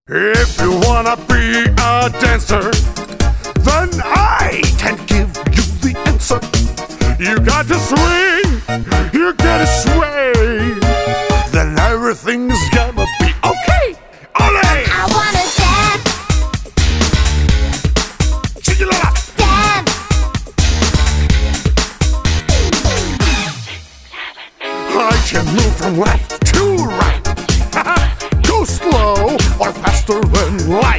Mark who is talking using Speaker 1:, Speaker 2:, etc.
Speaker 1: If you wanna be a dancer, then I can give you the answer. You got to swing, you gotta sway, then everything's gonna be okay. Ole!
Speaker 2: I wanna dance,
Speaker 1: Chigilala!
Speaker 2: dance.
Speaker 1: I can move from left to right. Go slow or faster than light.